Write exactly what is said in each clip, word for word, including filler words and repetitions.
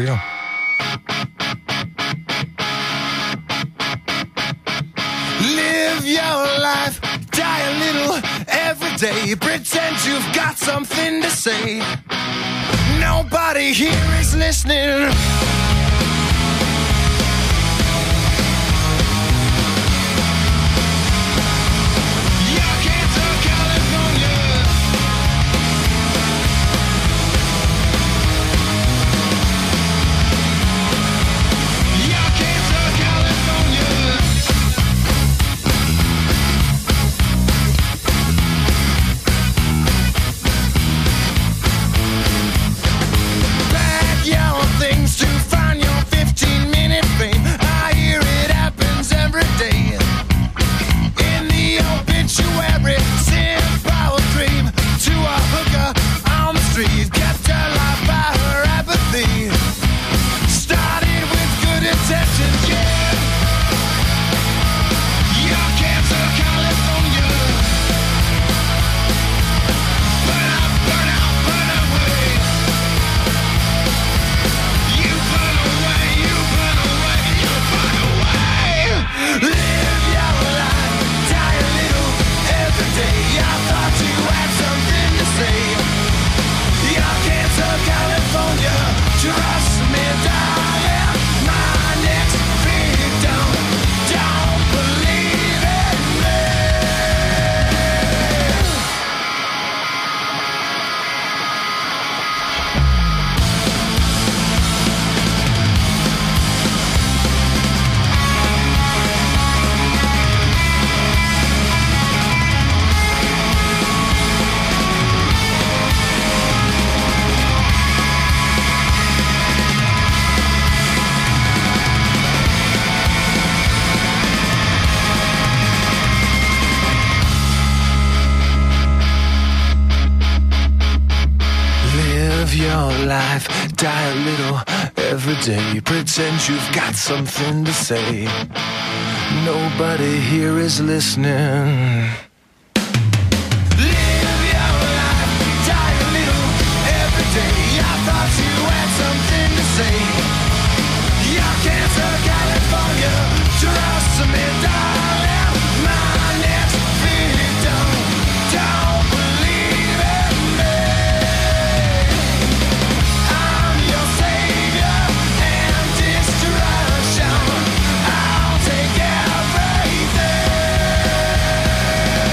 we go. Live your life, die a little every day. Pretend you've got something to say. Nobody here is listening. Die a little every day. Pretend you've got something to say. Nobody here is listening. Live your life, die a little every day. I thought you had something to say. Your cancer, California, trust me, darling. My next victim, don't believe in me. Destruction, I'll take everything.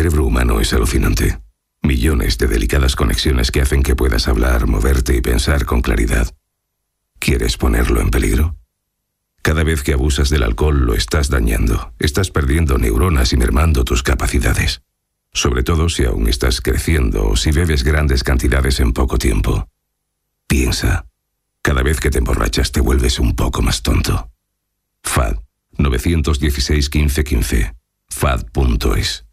cerebro humano es alucinante. Millones de delicadas conexiones que hacen que puedas hablar, moverte y pensar con claridad. ¿Quieres ponerlo en peligro? Cada vez que abusas del alcohol lo estás dañando. Estás perdiendo neuronas y mermando tus capacidades. Sobre todo si aún estás creciendo o si bebes grandes cantidades en poco tiempo. Piensa. Cada vez que te emborrachas te vuelves un poco más tonto. F A D nueve uno seis, quince, quince. F A D punto es.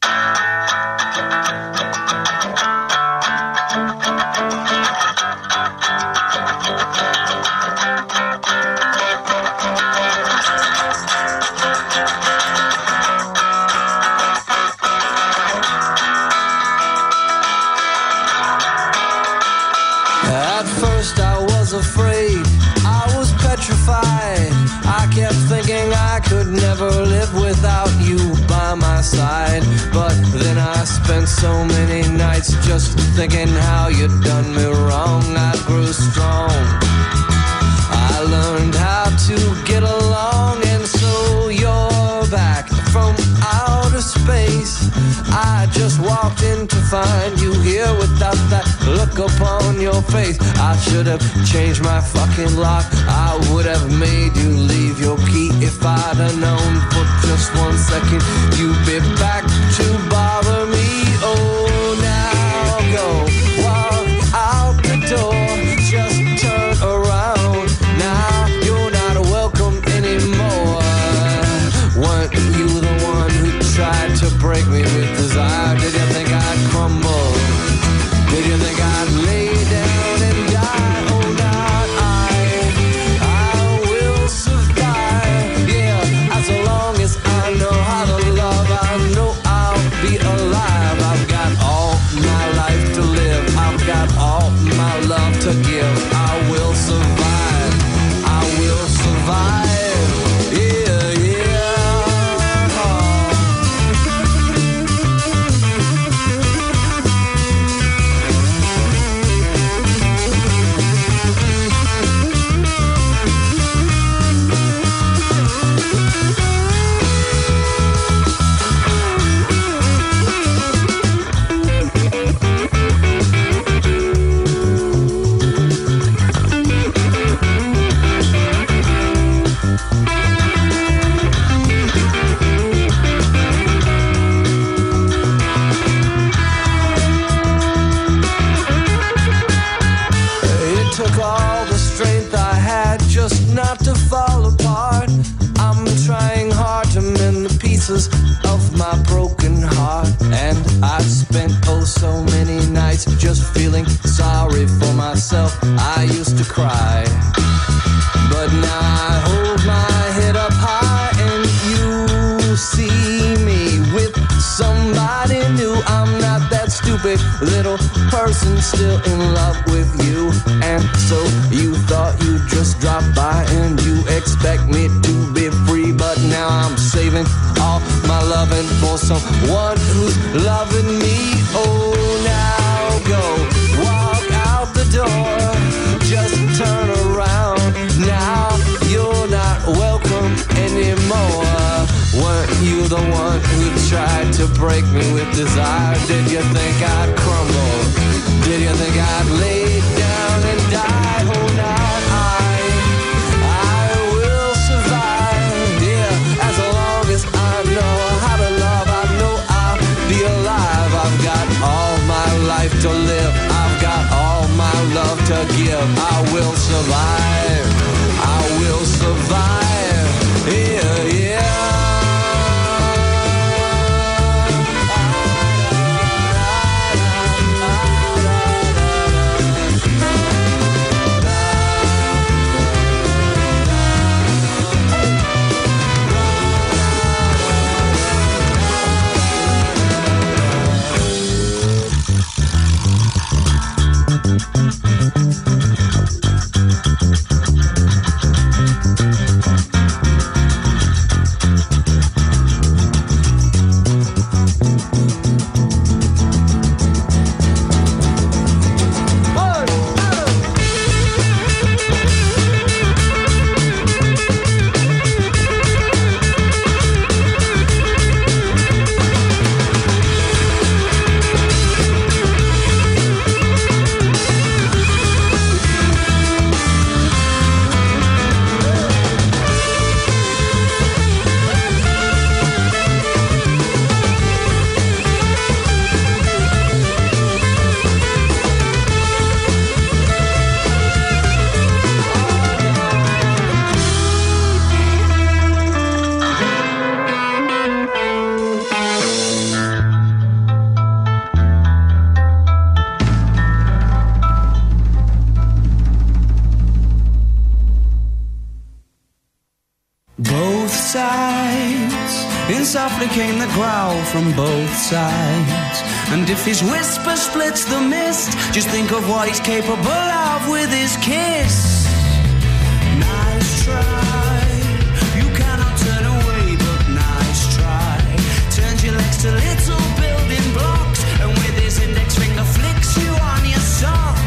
At first I was afraid, I was petrified. I kept thinking I could never live without you by my side. But then I spent so many nights just thinking how you'd done me wrong. I grew strong, I learned how to get along. And so you're back from outer space. I just walked in to find you here without that look upon your face. I should have changed my fucking lock. I would have made you leave your key if I'd have known for just one second you'd be back to bother me. Oh, now go walk out the door, just turn around. Now you're not welcome anymore. Weren't you the one who tried to break me with desire? Did you think I'd crumble? Did you think I'd lay down and die? Oh, not I. I will survive. Yeah, as long as I know how to love, I know I'll be alive. I've got all my life to live. I've got all my love to give. I will survive. I will survive. Yeah, yeah. Took all the strength I had just not to fall apart. I'm trying hard to mend the pieces of my broken heart. And I've spent oh so many nights just feeling sorry for myself. I used to cry, but now I hold my head up high and you see me with somebody new. I'm not that stupid little person still in love with you. And so you thought you'd just drop by and you expect me to be free. But now I'm saving all my loving for someone who's loving me. Oh, now go walk out the door, just turn around. Now you're not welcome anymore. Weren't you the one who tried to break me with desire? Did you think I'd crumble? Did you think I'd lay down and die? Oh, not I. I will survive. Yeah, as long as I know how to love, I know I'll be alive. I've got all my life to live. I've got all my love to give. I will survive. I will survive. Yeah, yeah. Both sides, and softly came the growl from both sides. And if his whisper splits the mist, just think of what he's capable of with his kiss. Nice try, you cannot turn away, but nice try. Turns your legs to little building blocks, and with his index finger flicks you on your socks.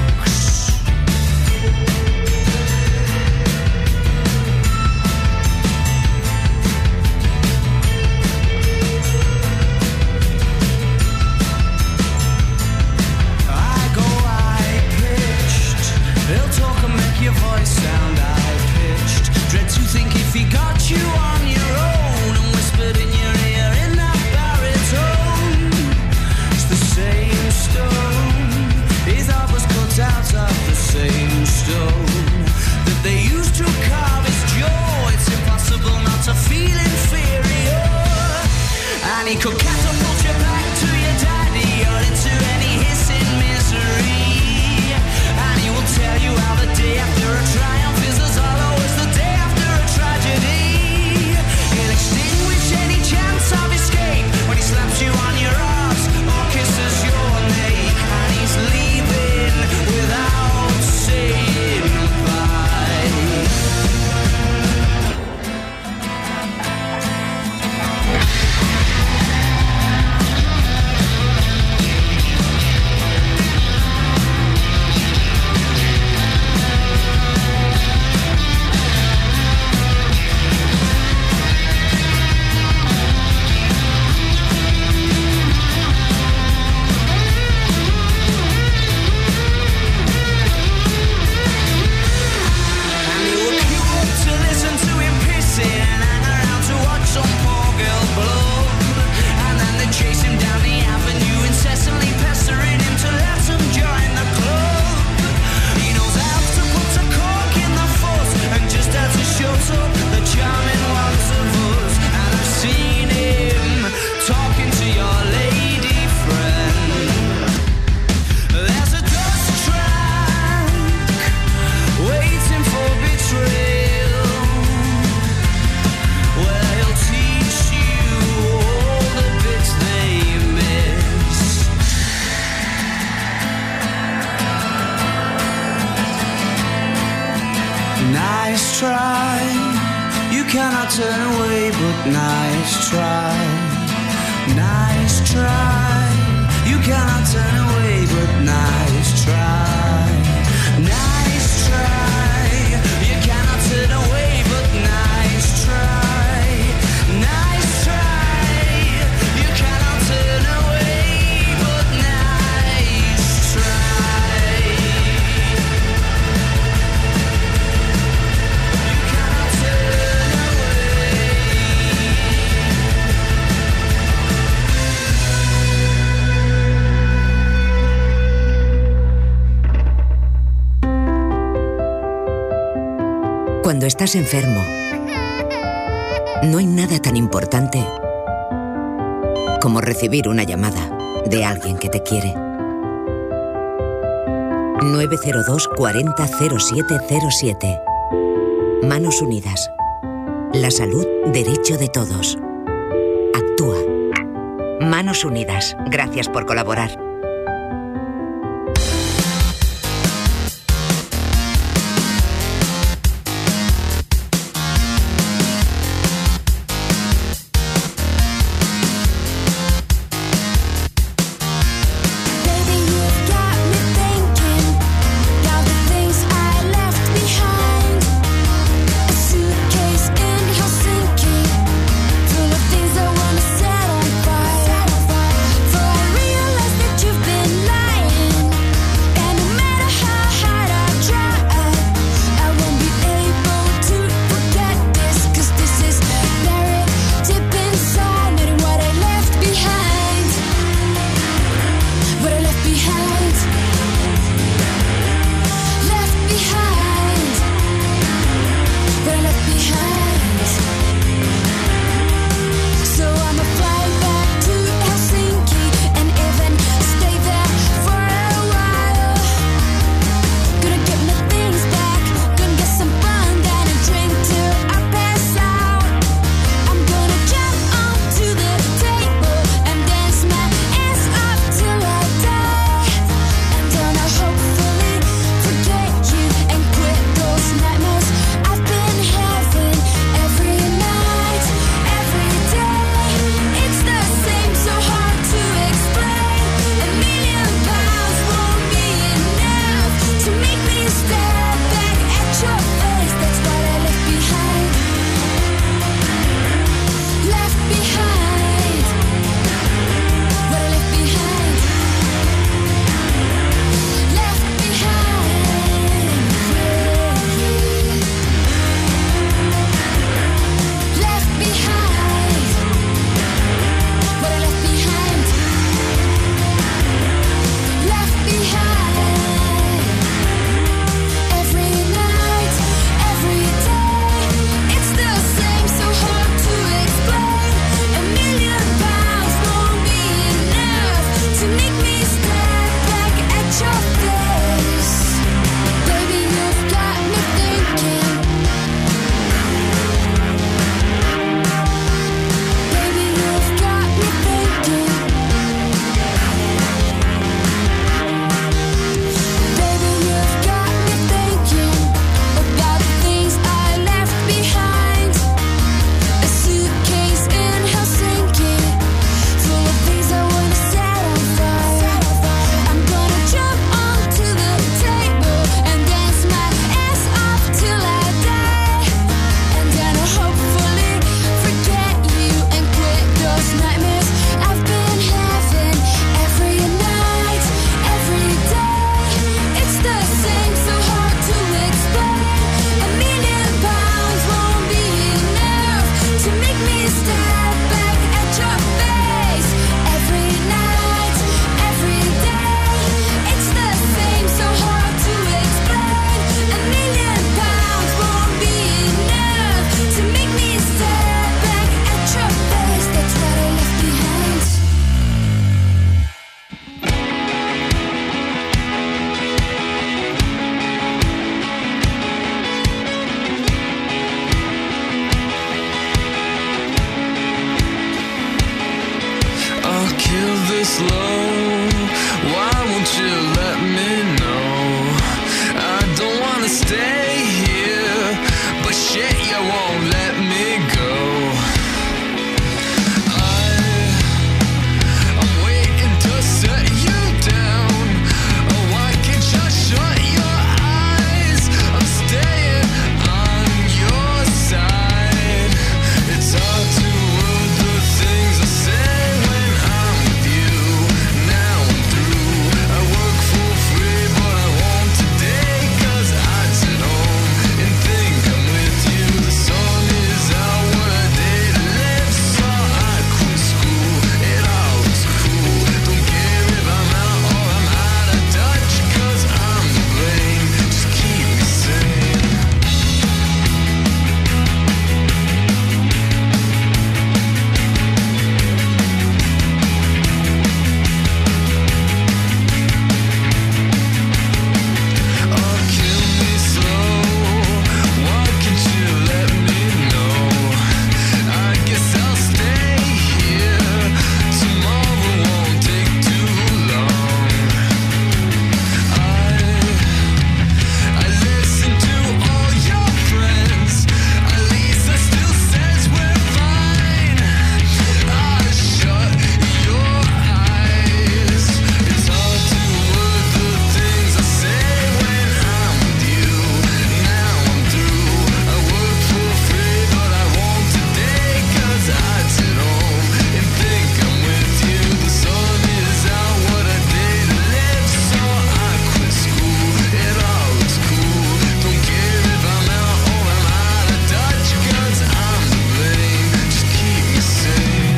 He'll talk and make your voice sound high-pitched. Dread to think if he got you on your own and whispered in your ear in that baritone. It's the same stone. His heart was cut out of the same stone that they used to carve his jaw. It's impossible not to feel inferior. And he could catapult you back to your daddy or into any hissing misery. And he will tell you how the day after a triumph is as hollow as the day after a tragedy. He'll extinguish any chance of escape when he slaps you on your arse or kisses your neck. And he's leaving without saying bye. Nice try, you cannot turn away, but nice try. Nice try, you cannot turn away, but nice try. Nice try, you cannot turn away, but nice try. Nice try, you cannot turn away, but nice try. Cuando estás enfermo, no hay nada tan importante como recibir una llamada de alguien que te quiere. nueve cero dos cuarenta cero siete cero siete. Manos Unidas. La salud, derecho de todos. Actúa. Manos Unidas. Gracias por colaborar. That you me slow. Why won't you let me know? I don't wanna stay here, but shit, you won't let me go. I, I'm waiting to set you down. Oh, why can't you shut your eyes? I'm staying on your side. It's hard to word the things I say when I'm with you. Now I'm through. I work for free, but I won't today, 'cause I sit home and think I'm with you. The sun is out, what a day to live. So I quit school, it all looks cool. Don't care if I'm out or I'm out of touch, 'cause I'm to blame. Just keep me sane. Oh, kill me slow. Why can't you let me know? I guess I'll stay here. Tomorrow won't take too long. I I listen to all your friends. At least I still says we're fine. I shut your eyes. It's hard to word the things I say when I'm with you. Now I'm through. I work for free, but I won't today, 'cause I sit home and think I'm with you. The sun is out, what a day to live. So I quit school, it all looks cool. Don't care if I'm out or I'm out of touch, 'cause I'm to blame. Just keep me sane.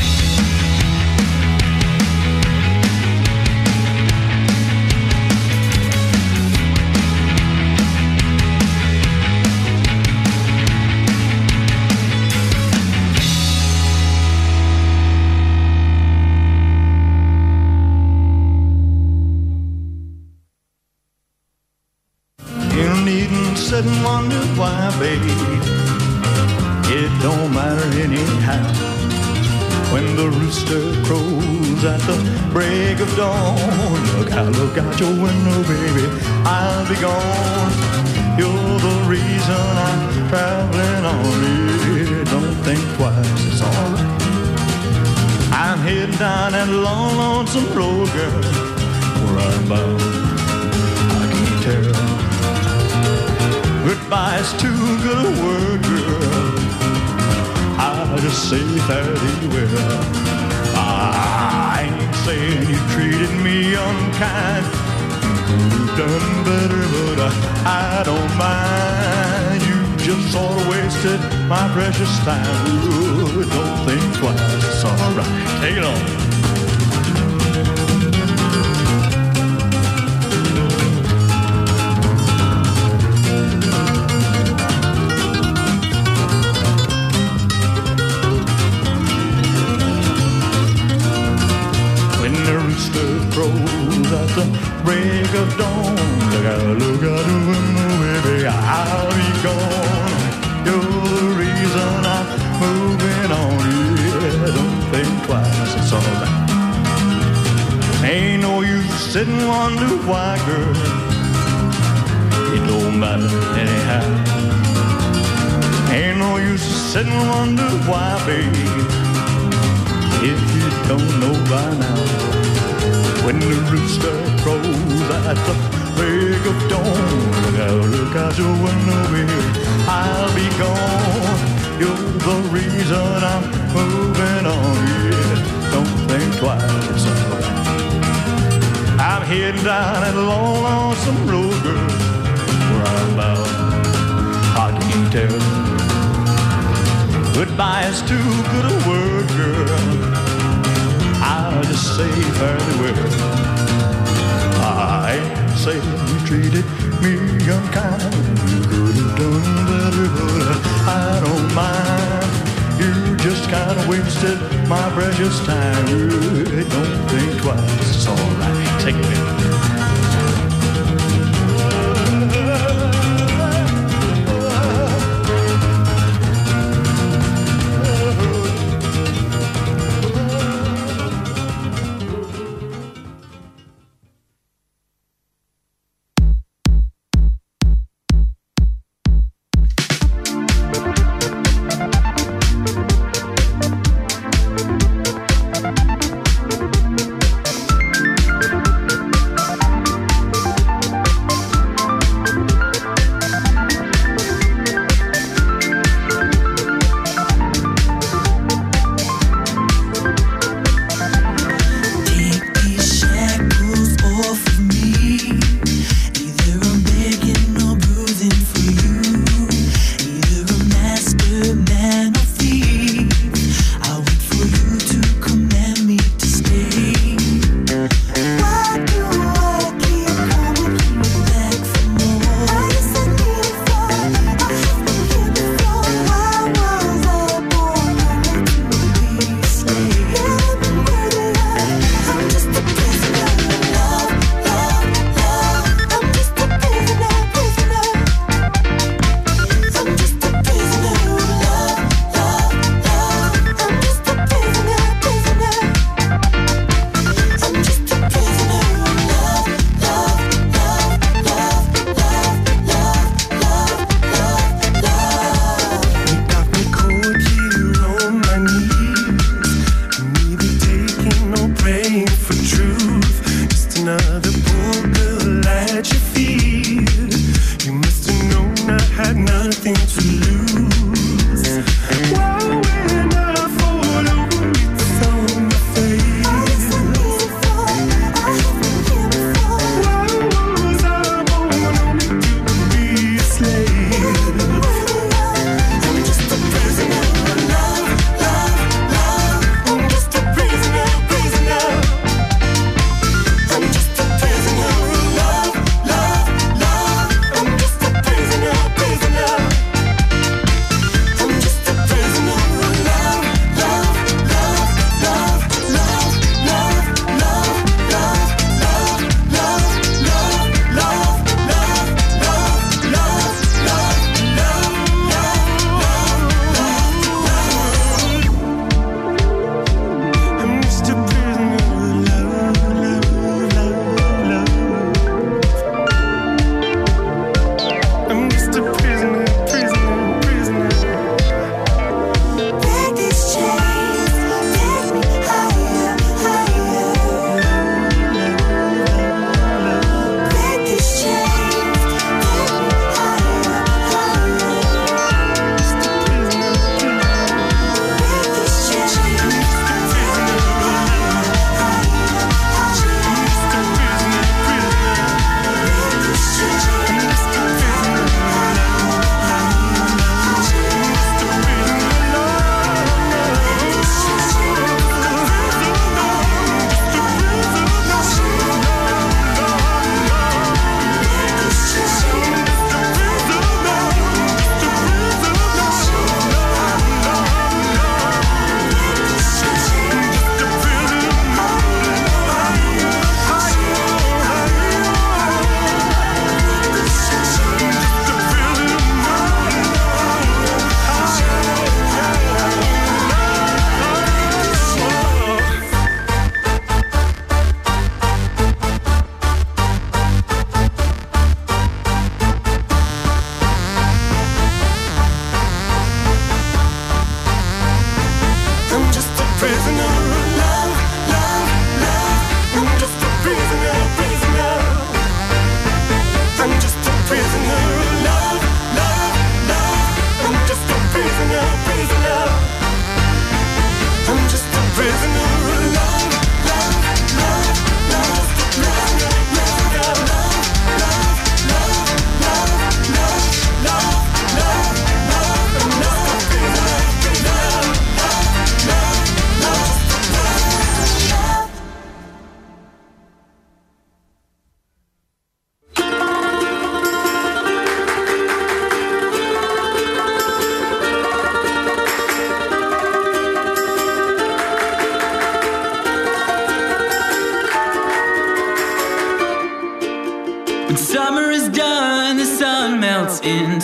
You needn't sit and wonder why, baby. It don't matter anyhow. When the rooster crows at the break of dawn, look out, look out your window, baby. I'll be gone. You're the reason I'm traveling on it. Don't think twice, it's alright. I'm heading down that long, lonesome road, girl. Where I'm bound, I can tell. Goodbye's too good a word, girl. I'll just say fairly well. I ain't saying you treated me unkind. You could have done better, but I, I don't mind. You just sort of wasted my precious time. Ooh, don't think twice, it's alright. Take it on. At the break of dawn, look out, look out the window, baby, I'll be gone. You're the reason I'm moving on, yeah, don't think twice, it's alright. Ain't no use sitting wonder why, girl, it don't matter anyhow. Ain't no use sitting wonder why, baby, if you don't know by now. When the rooster crows at the break of dawn, look out, look out your window, baby, I'll be gone. You're the reason I'm moving on, yeah, don't think twice, it's alright. I'm heading down that long, lonesome road, girl, where I'm bound, I can tell. Goodbye is too good a word, girl. I'll just say fairly well. I ain't saying you treated me unkind. You could have done better, but I don't mind. You just kind of wasted my precious time. Don't think twice, it's alright. Take it in.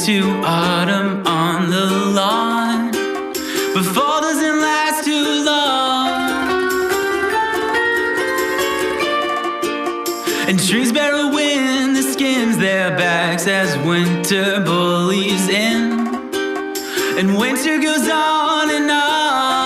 into autumn on the lawn, but fall doesn't last too long. And trees bear a wind that skins their backs as winter bullies in, and winter goes on and on.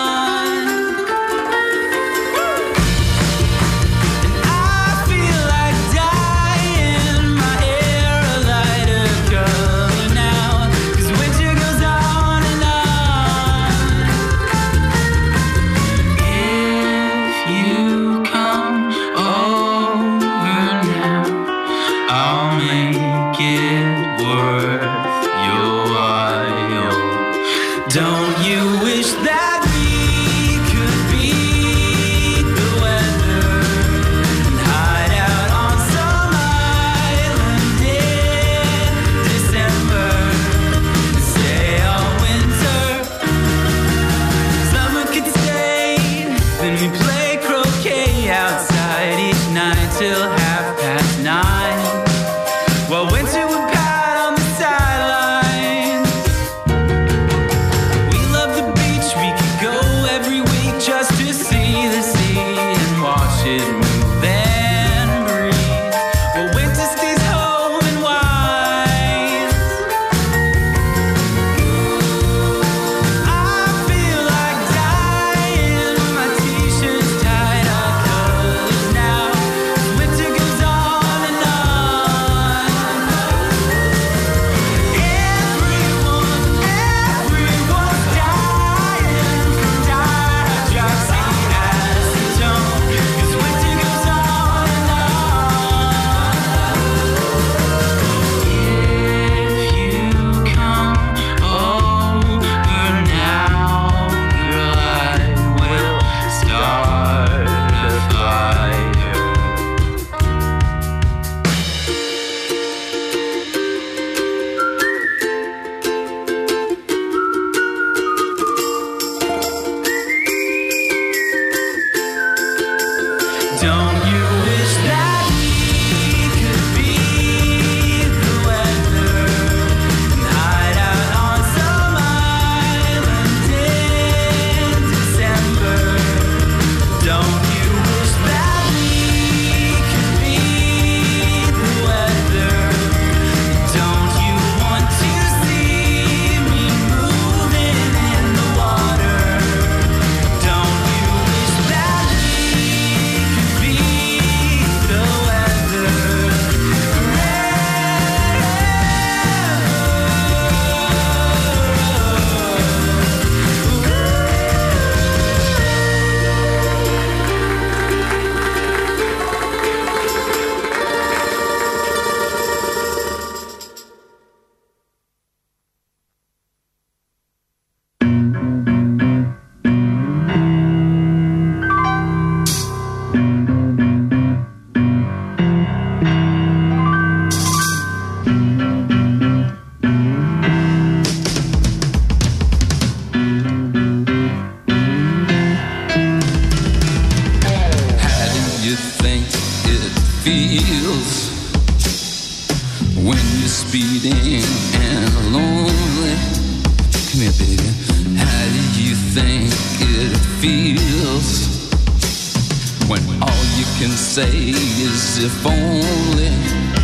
If only,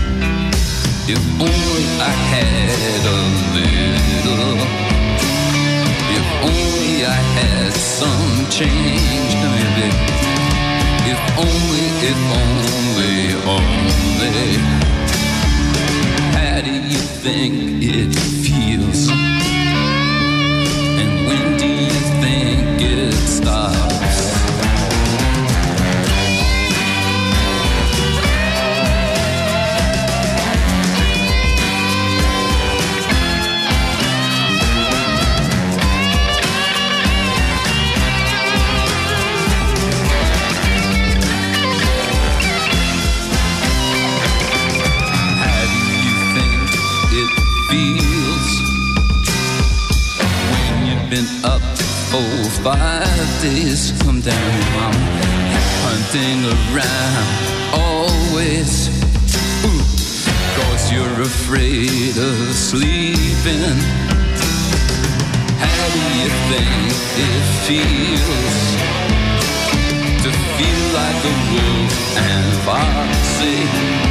if only I had a little, if only I had some change, baby. If only, if only, only. How do you think it feels? And when do you think it stops? Up four, five days, come down, mama, hunting around, always, ooh, cause 'cause you're afraid of sleeping. How do you think it feels to feel like a wolf and foxy?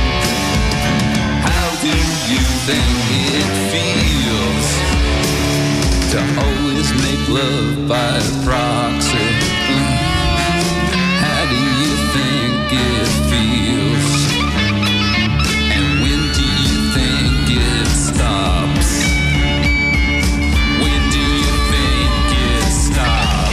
How do you think it feels to always make love by proxy? How do you think it feels? And when do you think it stops? When do you think it stops?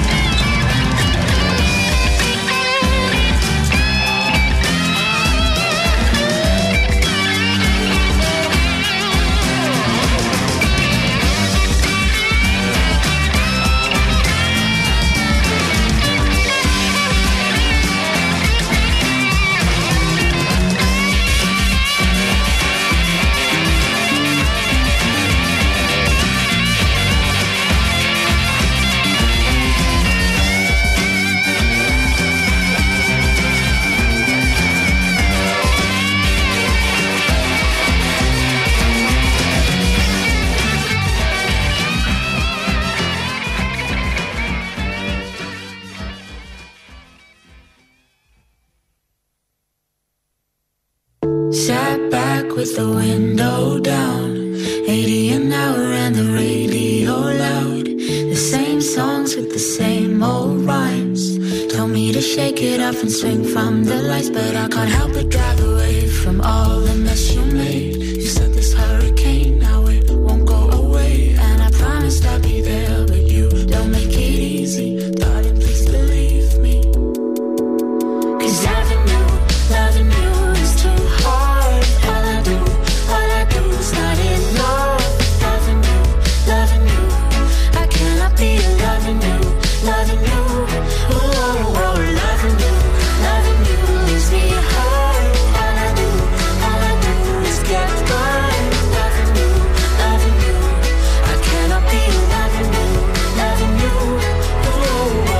Sat back with the window down, eighty an hour and the radio loud. The same songs with the same old rhymes. Told me to shake it off and swing from the lights, but I can't help but drive away from all the mess you made. You said this hurricane, now it won't go away, and I promised I'd be there, but you don't make it easy. Darling, please believe me, 'cause loving you, loving you is too hard. All I do, all I do is not enough. Loving you, loving you, I cannot be loving you, loving you. Oh, oh, oh, loving you, loving you leaves me hard. All I do, all I do is get by. Loving you, loving you, I cannot be loving you, loving you. Oh,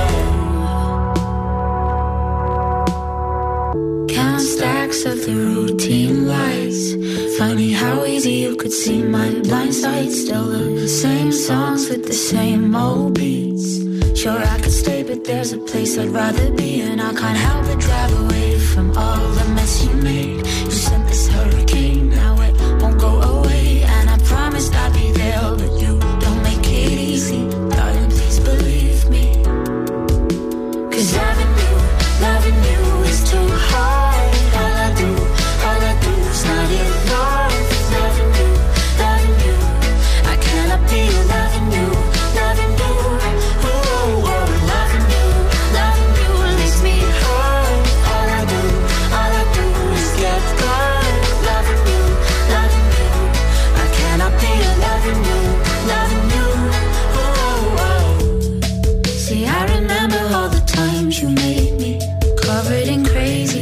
oh. Count stacks of the routine lights. Funny how easy you could see my blind side. Still the same songs with the same old beats. Sure I could stay, but there's a place I'd rather be, and I can't help but drive away from all the mess you made. You sent this hurricane, now it won't go away, and I promised I'd be there, but you don't make it easy. Darling, please believe me, 'cause loving you, loving you is too hard. All I do, all I do is not enough. Loving you, loving you, I cannot be loving you, loving you. Oh, oh, oh, loving you, loving you leaves me hard. All I do, all I do is get by. Loving you, loving you, I cannot be loving you, loving you. Oh, oh, oh. See, I remember all the times you made me covered in crazy,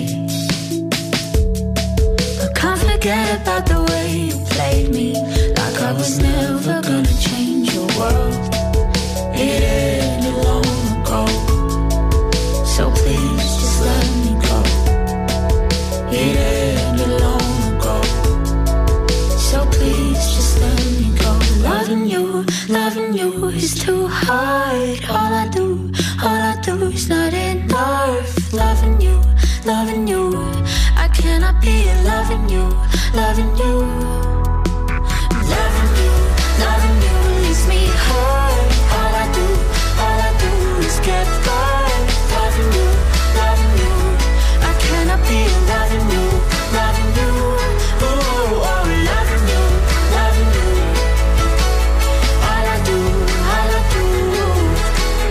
but can't forget about the way you played me, like I was never gonna change your world. It ended long ago, so please just let me go. It ended long ago, so please just let me go. Loving you, loving you is too hard. All I do, all I do is not enough. Loving you, loving you, I cannot be loving you, loving you. Loving you, loving you leaves me hard. All I do, all I do is get by. Loving you, loving you, I cannot be loving you, loving you. Oh, oh, oh, loving you, loving you. All I do, all I do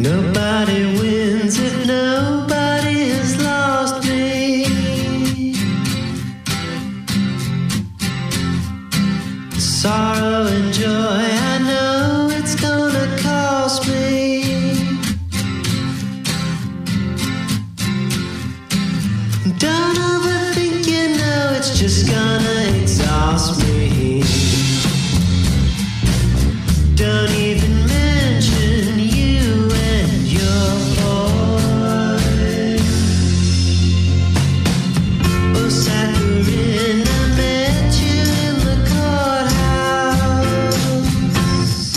Nobody wins if nobody has lost me. Sorrow and joy, I know it's gonna cost me. Don't overthink, you know it's just gonna exhaust me. Don't even mention you and your boy. Oh, Saccharine, I met you in the courthouse.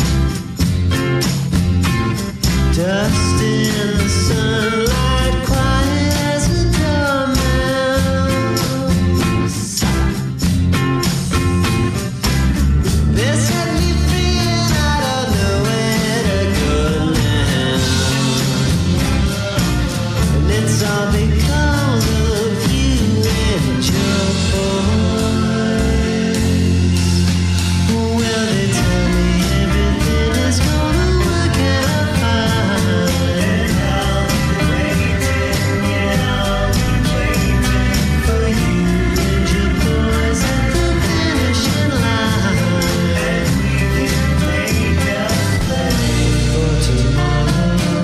Dust in the sunlight, quiet as a dormouse. This had me free and I don't know where to go now. And it's all because of you and your boys. Well, they tell me everything is gonna work out fine. For you and your boys at the finishing line. For tomorrow.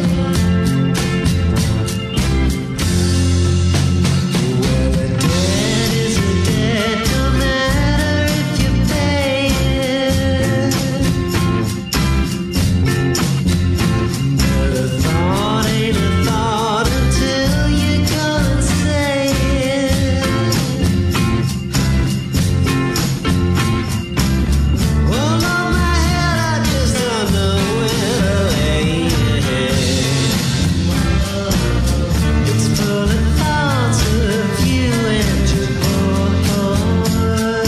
Well, a debt is a debt, no matter if you pay it. But a thought ain't a thought until you come and say it. All on my head, I just don't know where to lay it. It's full of thoughts of you and your boy.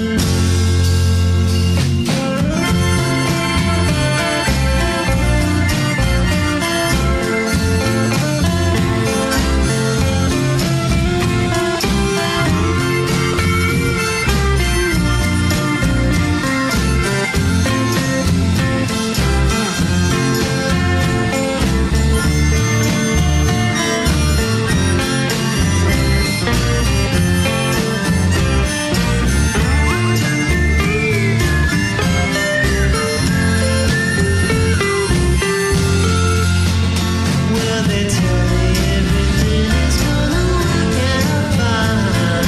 Well, they tell me everything is gonna work out fine.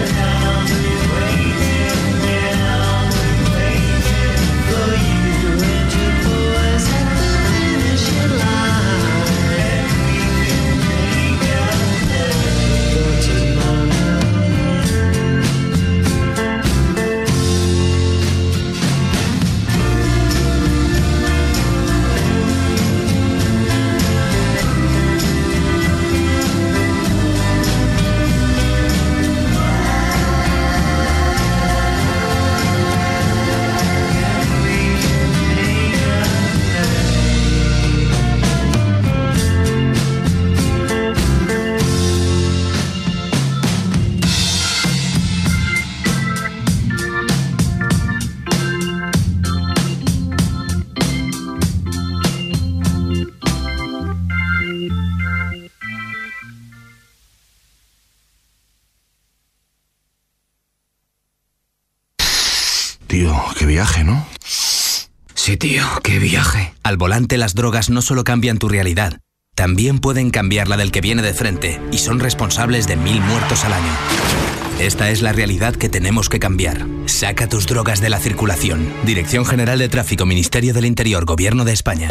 For you and your boys at the finishing line. For tomorrow. Tío, qué viaje, ¿no? Sí, tío, qué viaje. Al volante las drogas no solo cambian tu realidad, también pueden cambiar la del que viene de frente y son responsables de mil muertos al año. Esta es la realidad que tenemos que cambiar. Saca tus drogas de la circulación. Dirección General de Tráfico, Ministerio del Interior, Gobierno de España.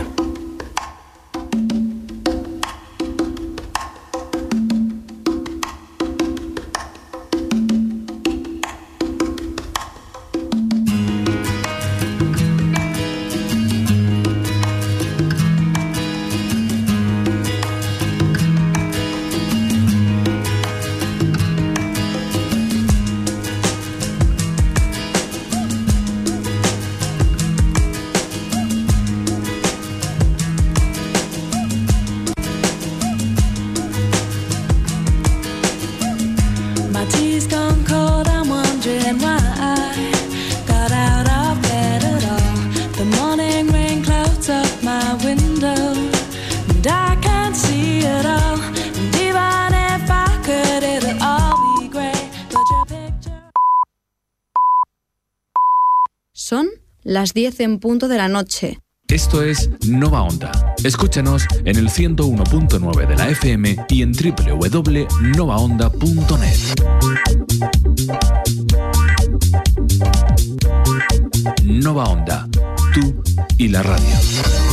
las diez en punto de la noche. Esto es Nova Onda. Escúchanos en el ciento uno punto nueve de la F M y en doble u doble u doble u punto nova onda punto net. Nova Onda, tú y la radio.